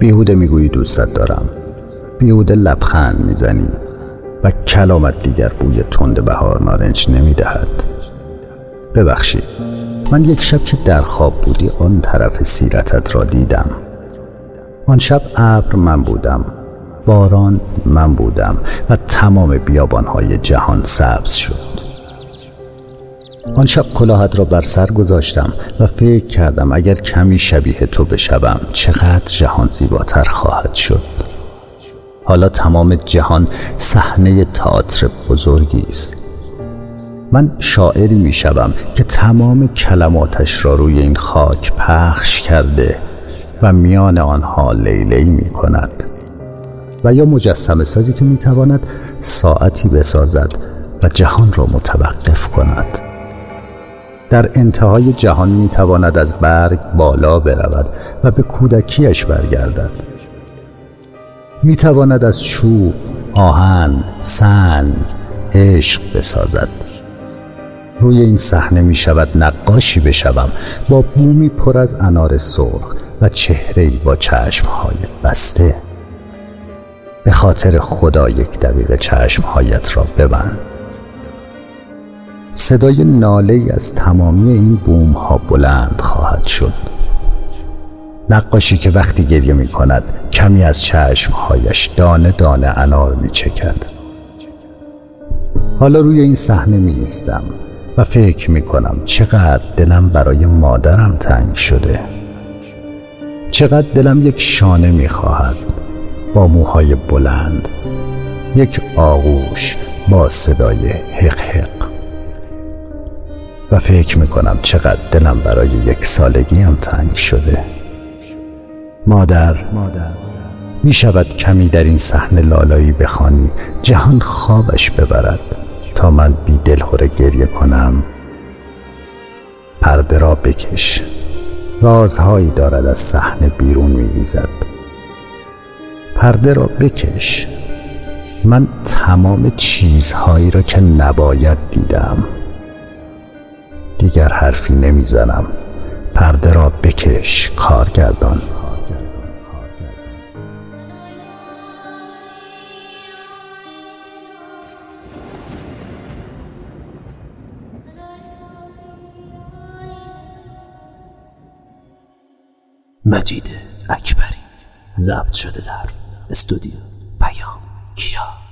بیهوده میگویی دوستت دارم، بیهوده لبخند میزنی و کلامت دیگر بوی تند بهار نارنج نمیدهد. ببخشید، من یک شب که در خواب بودی آن طرف سیرتت را دیدم. آن شب ابر من بودم، باران من بودم و تمام بیابانهای جهان سبز شد. آن شب کلاهت را بر سر گذاشتم و فکر کردم اگر کمی شبیه تو بشوم چقدر جهان زیباتر خواهد شد. حالا تمام جهان صحنه تئاتر بزرگی است. من شاعری می شوم که تمام کلماتش را روی این خاک پخش کرده و میان آنها لیلی می کند. و یا مجسمه سازی که می تواند ساعتی بسازد و جهان را متوقف کند. در انتهای جهان می تواند از برگ بالا برود و به کودکیش برگردد. می تواند از چوب، آهن، سنگ، عشق بسازد. روی این صحنه می شود نقاشی بشوم با بومی پر از انار سرخ و چهره‌ای با چشمهای بسته. به خاطر خدا 1 دقیقه چشمهایت را ببند. صدای ناله‌ای از تمامی این بوم ها بلند خواهد شد. نقاشی که وقتی گریه می کند کمی از چشمهایش دانه دانه انار می چکد. حالا روی این صحنه می ایستم و فکر می کنم چقدر دلم برای مادرم تنگ شده. چقدر دلم یک شانه می خواهد با موهای بلند، یک آغوش با صدای حق حق. و فکر می کنم چقدر دلم برای 1 سالگیم تنگ شده. مادر، می شود کمی در این صحنه لالایی بخوانی جهان خوابش ببرد تا من بی دلهره گریه کنم؟ پرده را بکش، رازهایی دارد از صحنه بیرون می ریزد. پرده را بکش، من تمام چیزهایی را که نباید دیدم. دیگر حرفی نمی زنم. پرده را بکش کارگردان. مجید اکبری. ضبط شده در استودیو پیام کیا.